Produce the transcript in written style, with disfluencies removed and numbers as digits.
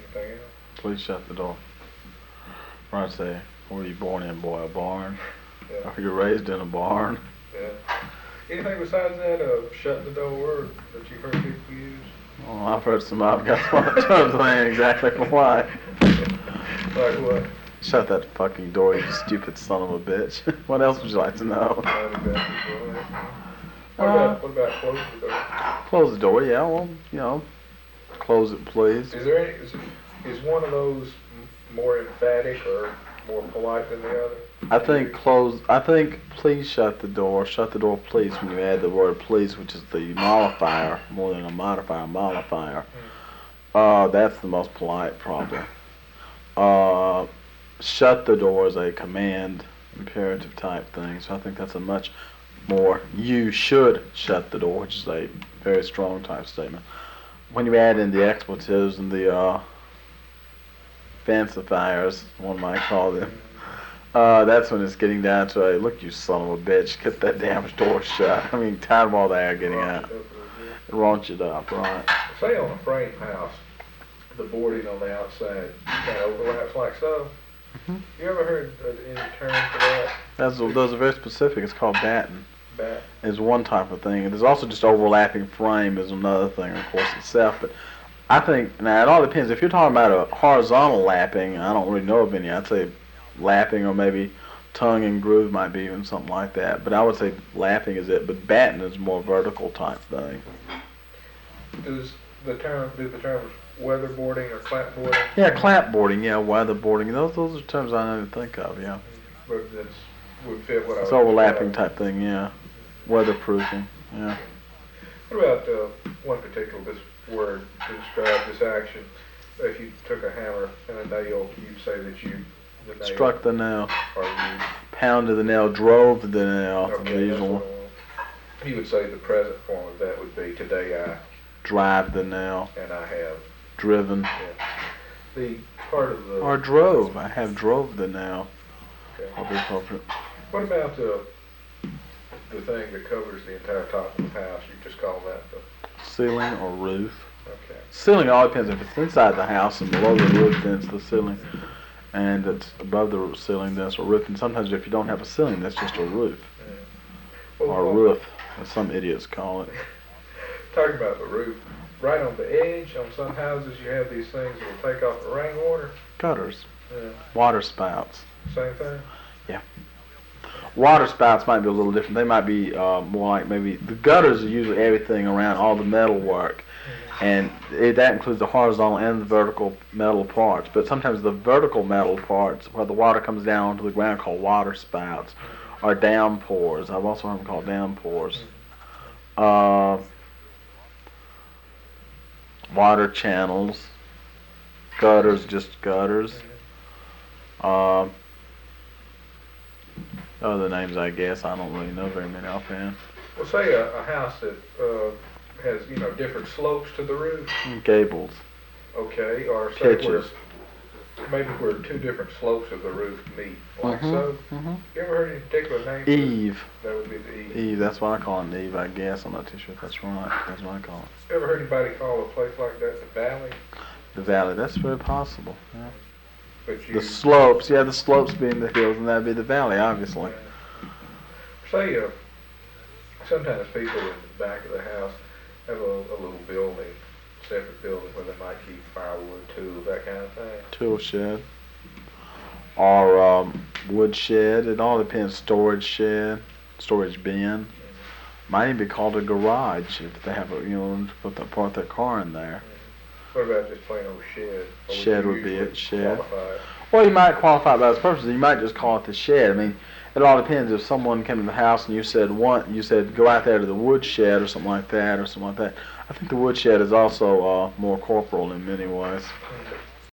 Anything else? Please shut the door. Right there. Were you born in, boy, a barn? Yeah. Or you raised in a barn? Yeah. Anything besides that, shutting the door that you've heard people use? Oh, I've heard some I've got some saying exactly why. Like what? Shut that fucking door, you stupid son of a bitch. What else would you like to know? What about closing the door? Close the door, yeah, well, you know, close it please. Is there any, is one of those more emphatic or more polite than the other? I think please shut the door please when you add the word please, which is the mollifier, more than a modifier, mollifier. That's the most polite probably. Shut the door is a command, imperative type thing, so I think that's a much more you should shut the door, which is a very strong type statement. When you add in the expletives and the fancifiers, one might call them, that's when it's getting down to a, look you son of a bitch, get that damn door shut. I mean, tired of all the air getting out. Raunch it up, right. Say on a frame house, the boarding on the outside kind of overlaps like so. You ever heard any term for that? Those are very specific. It's called batten. Bat? Is one type of thing. There's also just overlapping frame is another thing, of course, itself. But I think, now it all depends. If you're talking about a horizontal lapping, I don't really know of any. I'd say lapping or maybe tongue and groove might be even something like that. But I would say lapping is it. But batten is more vertical type thing. Do the terms weatherboarding or clapboarding? Yeah, clapboarding, yeah, weatherboarding. Those are terms I never think of, yeah. But that would fit what I was It's overlapping type thing, yeah. Weatherproofing, yeah. What about one particular word to describe this action? If you took a hammer and a nail, you'd say that the nail struck the nail. Or you pounded the nail, drove the nail. Okay, that's what you would say the present form of that would be today I drive the nail. And I have driven. Yeah. The part of the or drove. I have drove the nail. Okay. I'll be appropriate. What about the thing that covers the entire top of the house? You just call that the ceiling or roof. Okay. Ceiling all depends. If it's inside the house and below the roof, then it's the ceiling. And it's above the ceiling, then it's a roof. And sometimes if you don't have a ceiling, that's just a roof. Yeah. Well, or a roof, as some idiots call it. Talking about the roof, right on the edge, on some houses, you have these things that will take off the rainwater. Gutters. Yeah. Water spouts. Same thing? Yeah. Water spouts might be a little different. They might be more like maybe, the gutters are usually everything around all the metal work. And that includes the horizontal and the vertical metal parts. But sometimes the vertical metal parts, where the water comes down onto the ground, called water spouts, are downpours. I've also heard them called downpours. Water channels, gutters, just gutters. Other names, I guess, I don't really know very many offhand. Well, say a house that has, different slopes to the roof. Gables. Okay, or say pitches. where two different slopes of the roof meet, like so. You ever heard any particular name? Eave. That would be the eave. Eave, that's what I call it, Eve, I guess. I'm not too sure if that's right. That's what I call it. Ever heard anybody call a place like that the valley? The valley, that's very possible. Yeah. But the slopes, the slopes being the hills, and that'd be the valley, obviously. Say, sometimes people in the back of the house have a little building, separate building where they might keep firewood, tools, that kind of thing. Tool shed. Or wood shed. It all depends. Storage shed, storage bin. Might even be called a garage if they have to put their car in there. What about just plain old shed? Shed would be it. Shed. Qualify it? Well, you might qualify it by its purposes. You might just call it the shed. I mean, it all depends. If someone came to the house and you said go out there to the wood shed or something like that, I think the wood shed is also more corporal in many ways.